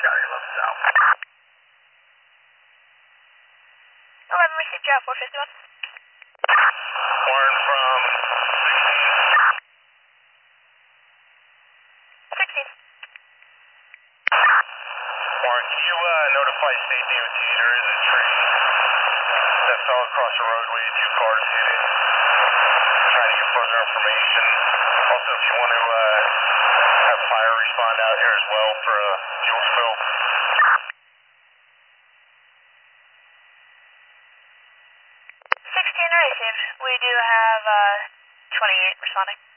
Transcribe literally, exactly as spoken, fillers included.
Charlie eleven South. eleven, received Joe, four fifty-one. Warren from sixteen. Warren, can you uh, notify State D O T there is a tree that fell across the roadway, two cars hit it. Trying to get further information. Also, if you want to uh, have fire respond out here as well for a fuel spill. sixteen received. We do have uh, twenty-eight responding.